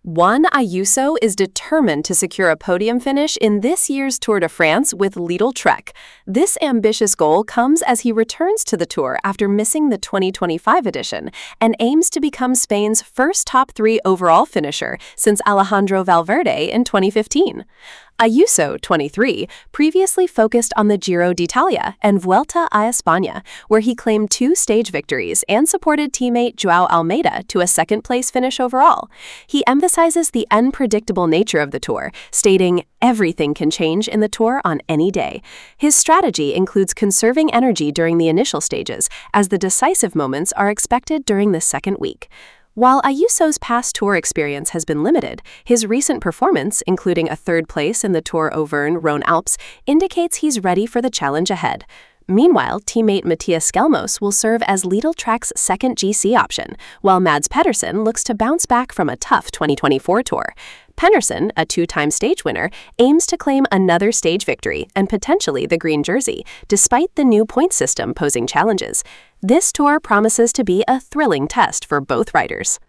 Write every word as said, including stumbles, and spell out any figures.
Juan Ayuso is determined to secure a podium finish in this year's Tour de France with Lidl Trek. This ambitious goal comes as he returns to the Tour after missing the twenty twenty-five edition and aims to become Spain's first top three overall finisher since Alejandro Valverde in twenty fifteen. Ayuso, twenty-three, previously focused on the Giro d'Italia and Vuelta a España, where he claimed two stage victories and supported teammate Joao Almeida to a second-place finish overall. He emphasizes the unpredictable nature of the Tour, stating, "Everything can change in the Tour on any day." His strategy includes conserving energy during the initial stages, as the decisive moments are expected during the second week. While Ayuso's past Tour experience has been limited, his recent performance, including a third place in the Tour Auvergne-Rhône-Alpes, indicates he's ready for the challenge ahead. Meanwhile, teammate Matthias Skelmos will serve as Lidl Trek's second G C option, while Mads Pedersen looks to bounce back from a tough twenty twenty-four Tour. Pedersen, a two-time stage winner, aims to claim another stage victory and potentially the green jersey, despite the new point system posing challenges. This Tour promises to be a thrilling test for both riders.